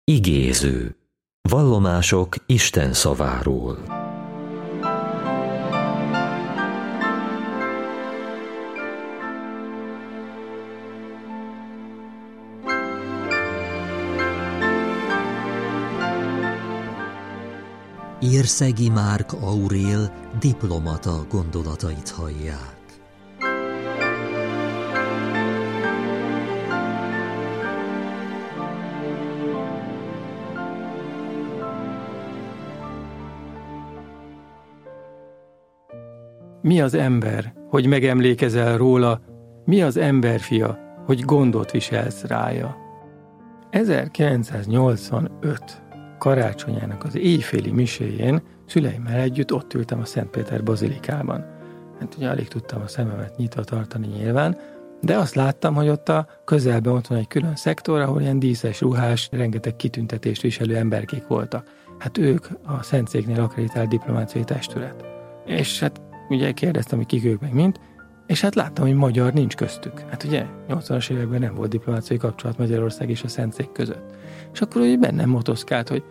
Igéző. Vallomások Isten szaváról. Érszegi Márk Aurél diplomata gondolatait hallják. Mi az ember, hogy megemlékezel róla? Mi az emberfia, hogy gondot viselsz rája? 1985 karácsonyának az éjféli miséjén szüleimmel együtt ott ültem a Szentpéter bazilikában. Hát ugye alig tudtam a szememet nyitva tartani nyilván, de azt láttam, hogy ott a közelben ott van egy külön szektor, ahol ilyen díszes ruhás, rengeteg kitüntetést viselő emberkék voltak. Hát ők a Szentszéknél akreditált diplomáciai testület. És hát ugye kérdeztem, hogy kik ők meg mint, és hát láttam, hogy magyar nincs köztük. Hát ugye 80-as években nem volt diplomáciai kapcsolat Magyarország és a Szentszék között. És akkor ugye bennem motoszkált, hogy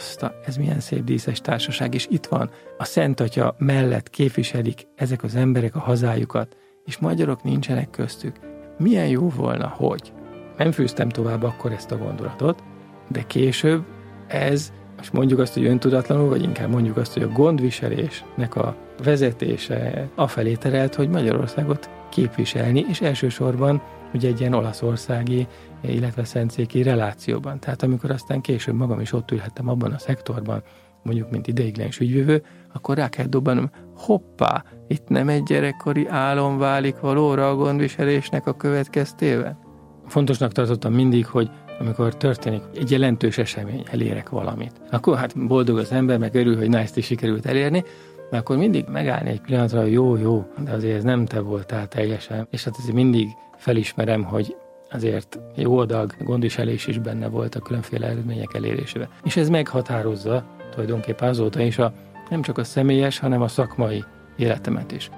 ez milyen szép díszes társaság, és itt van, a Szent Atya mellett képviselik ezek az emberek a hazájukat, és magyarok nincsenek köztük. Milyen jó volna, hogy. Nem fűztem tovább akkor ezt a gondolatot, de később ez, most mondjuk azt, hogy öntudatlanul, vagy inkább mondjuk azt, hogy a gondviselésnek a vezetése afelé terelt, hogy Magyarországot képviselni, és elsősorban ugye egy ilyen olaszországi, illetve szentszéki relációban. Tehát amikor aztán később magam is ott ülhettem abban a szektorban, mondjuk mint ideiglenes ügyvivő, akkor rá kell dobbanom, hoppá, itt nem egy gyerekkori álom válik valóra a gondviselésnek a következtében. Fontosnak tartottam mindig, hogy amikor történik egy jelentős esemény, elérek valamit, akkor hát boldog az ember, meg örül, hogy ezt is sikerült elérni, mert akkor mindig megállni egy pillanatra, hogy jó, de azért ez nem te voltál teljesen, és hát azért mindig felismerem, hogy azért jó adag gondviselés is benne volt a különféle eredmények elérésében. És ez meghatározza tulajdonképpen azóta is nem csak a személyes, hanem a szakmai életemet is.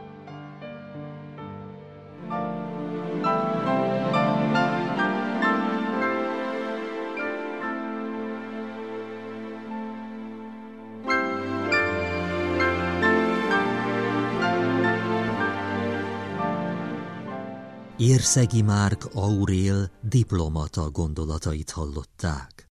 Érszegi Márk Aurél diplomata gondolatait hallották.